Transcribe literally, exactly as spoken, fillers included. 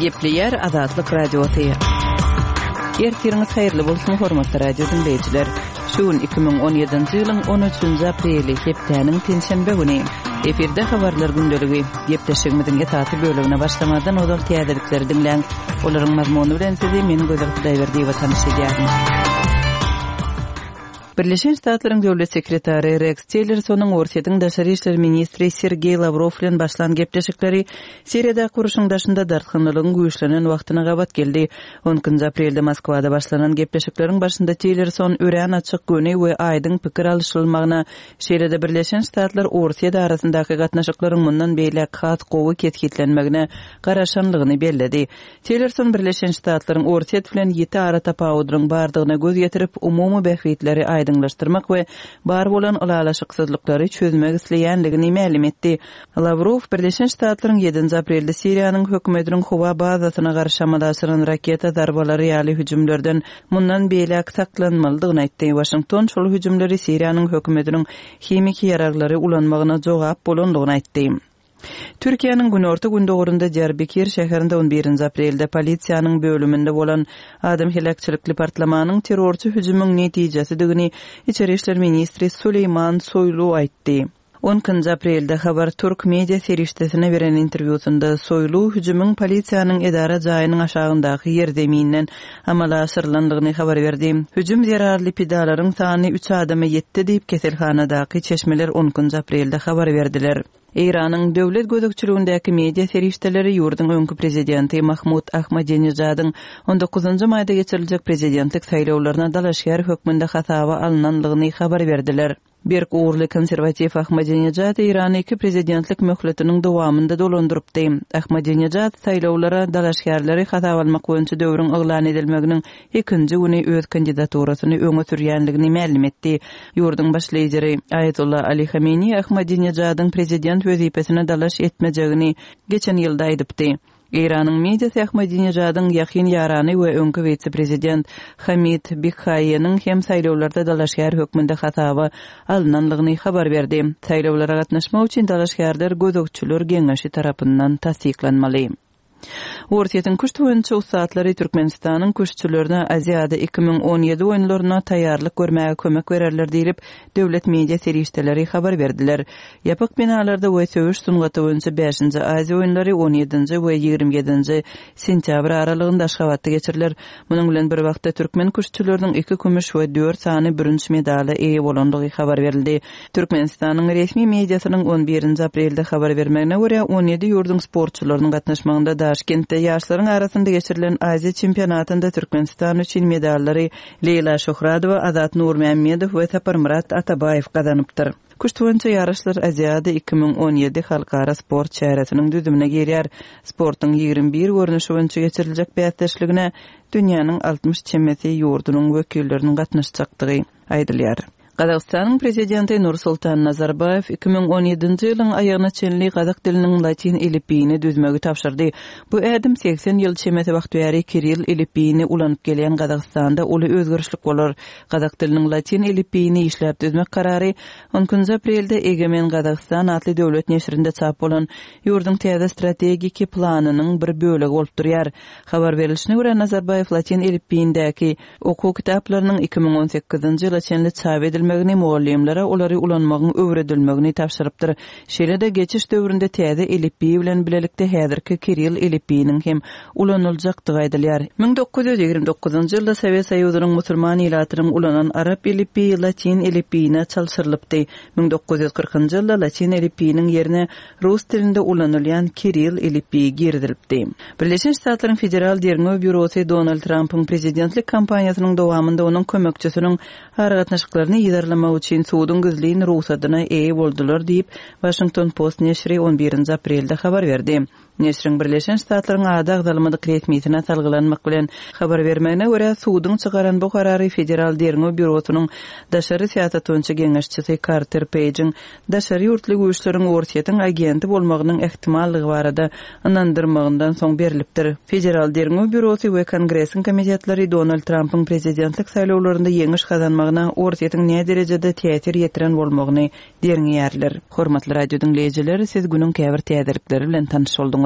Gepleyer Azatlyk Radiosu. Ertiriniz hayırlı bolsun hormatly radio dinleyijiler. Şuun iki bin on ýedinji ýylyň on üçünji apreli hepdeniň tenşenbe güni. Eferde habarlar gündeligi. Gepleşigimiziň ýetaty bölümine başlamadan odal täzelikleri dinleň. Olaryň mazmuny bilen sizi meniň gözel Hudaýberdi we tanışdyrýaryn. Birleşen Ştatlaryň döwlet sekretary Rex Tillersonuň Orsiýetiň daşary işler ministri Sergey Lavrov bilen başlan gepleşikleri Siriýada guruşuňdaşynda dartgynlygyň güýçlenen wagtyna gabat geldi. on üçünji aprelde Moskwada başlanan gepleşikleriň başynda Tillerson ören açyk göni we aýdyň pikir alşylmagyna Siriýada Birleşen Ştatlar Orsiýa arasyndaky gatnaşyklaryň mundan beýle hat gowy ketkitlenmegine garaşanlygyny belledi. Tillerson Birleşen Ştatlaryň Orsiýet bilen ýeti ara tapawudyň bardygyna göz ýetirip umumy bähwitleri aýdyňlaşdyrmak we bar bolan ulalaşyksyzlyklary çözmek isleýänligini ma'lum etdi. Lavrov Birleşen Ştatlaryň ýedinji aprelde Siriýanyň hökümetiniň Howa bazasyna garşy amaldaşyran raketa zarbalary ýaly hüjümlerden mundan beýle saklanmalydygyny aýtdy. Washington şol hüjümleri Siriýanyň hökümetiniň hemik ýararlary ulanmagyna jogap bolandygyny aýtdy. Türkiýanyň günorta gündogurunda Diyarbakir şäherinde on birinji aprelde polisiýanyň bölüminde bolan adam helakçylykly partlamanyň terrorçy hüjümüň netijesigini Içeri işler ministri Süleyman Soylu aýtdy. on üçünji aprelde Habar Türk media serişdesine beren interwýusunda Soylu hüjümüň polisiýanyň edara jaýynyň aşagyndaky ýerdeminden amala aşyrlandygyny habar berdi. Hüjüm zerarly pidalaryň sany üç adama ýetdi diýip keselhanadaky çeşmeler on üçünji aprelde habar berdiler. İran'ın dövlet gözükçülüğündeki media serişteleri yurdun önkü prezidenti Mahmud Ahmadinejad'ın on dokuzunji mayda geçirilecek prezidentlik saýlawlaryna dalaşýar hökmünde hatawa alynanlygyny habar berdiler. Bir uğurlu konservatif Ahmadinejad İran'ı iki prezidentlik möhletiniň dowamynda dolandyrypdy. Ahmadinejad saýlawlara dalaşýarlary hatawa almak boýunça döwrüň yglan edilmeginiň ikinji güni öz kandidaturasyny öňe sürýänligini ma'lum etdi. Yurdun başlyjary Ayatollah Ali Khamenei Ahmadinejad'ın prezident wezipesine dalaş etmejegini geçen ýylda aýdypdy. İran'ın mediasy Ahmadinejad'ın ýakyn ýarany we öňkü vice-prezident Hamid Bikhaýynyň hem saýlawlarda dalaşýar hökmünde hatawa alynanlygyny habar berdi. Saýlawlara gatnaşmak üçin dalaşýarlar gözükçüler geňeşi tarapyndan tasdiklanmaly. Orsiýetiň köşt boýunça usatlary Türkmenistanyň köştçülerine Aziýada iki bin on ýedi oýunlaryna taýýarlyk görmäge kömek bererler diýip döwlet media serişdeleri habar berdiler. Ýapyk binalarda we söwüş sungaty boýunça beşinji Aziýa oýunlary on ýedinji we ýigirme ýedinji sentýabr aralygynda Aşgabatda geçiriler. Munyň bilen bir wagtda türkmen köştçüleriniň iki kümüş we dört sany birinji medally eýe bolandygy habar berildi. Türkmenistanyň resmi mediasynyň on birinji aprelde habar bermegine görä on ýedi ýurdun sportçylarynyň gatnaşmagynda Taşkentde ýaşlaryň arasynda geçirilen Aziýa çempionatynda Türkmenistan üçin medallary Leyla Şohradowa, Azat Nurmammedow we Taparmurat Atabaýew gazanypdyr. Köşt boýunça ýaraşlar Aziýada iki bin on ýedi halkara sport çäretiniň düzümine girýär. Sportyň ýigirme bir görnüşi boýunça geçiriljek bätleşligine dünýäniň altmış çemmesi ýurdunyň wekilleriniň gatnaşjakdygy aýdylýar. Qazaqstanyň prezidenti Nursultan Nazarbayev iki bin on ýedinji ýylyň aýagyna çenli gazak diliniň latin elipini düzmegi tapşyrdy. Bu ädim seksen ýyl çemeti wagt bäri Kiril elipini ulanyp gelýän Qazaqstanda uly özgörüşlik bolar. Gazak diliniň latin elipini işläp düzmek karary on üçünji aprelde Egemen Qazaqstan atly döwlet neşrinde çap bolan ýurdun täze strategiki planynyň bir bölegi bolup durýar. Habar berilişine görä Nazarbayev latin elipindäki okuw kitaplarynyň iki bin on sekizinji ýyla çenli çap edilmegini muallimlere olary ulanmagyň öwredilmegini tapşyrypdyr. Şeýle-de geçiş döwründe täze elipi bilen bilelikde häzirki Kiril elipiniň hem ulanyljakdygy aýdylýar. bin dokuz ýüz ýigirme dokuzunji ýylda Sowet Soýuzynyň musulman ýylatyryň ulanan arap elipi latin elipine çalşyrylypdy. bin dokuz ýüz kırkynji ýylda latin elipiniň ýerine rus dilinde ulanylýan Kiril elipi girdilipdi. Birleşen Ştatlaryň Federal Derňöw Bürosy Donald Trump'yň prezidentlik kampaniýasynyň dowamynda onuň kömekçisiniň aragatnaşyklaryny ýydarlamak üçin suwdyň gizlin ruhsatyna eýe boldular diýip Washington Post neşri on birinji aprelde habar berdi. Neşriň Birleşen Ştatlaryň ada agdalmady resmiýetine salgylanmak bilen habar bermegine görä suwdyň çygaran bu karary Federal Derňöw Bürosynyň daşary siýasat boýunça geňeşçisi Carter Page'in daşary ýurtly güýçleriň Orsiýetiň agenti bolmagynyň ähtimallygy barada ynandyrmagyndan soň berilipdir. Federal Derňöw Bürosy we Kongresiň komitetlary Donald Trump'yň prezidentlik saýlawlarynda ýeňiş kazanmagyna Orsiýetiň näme derejede täsir ýetiren bolmagyny derňýärler. Hormatly radio dinleýijiler, siz günüň käbir täzelikleri bilen tanyş boldunuz.